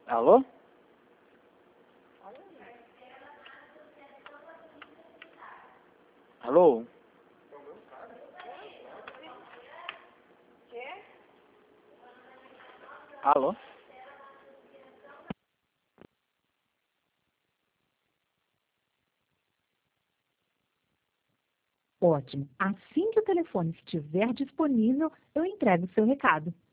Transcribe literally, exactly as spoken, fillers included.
Alô? Alô? Alô? Ótimo. Assim que o telefone estiver disponível, eu entrego o seu recado.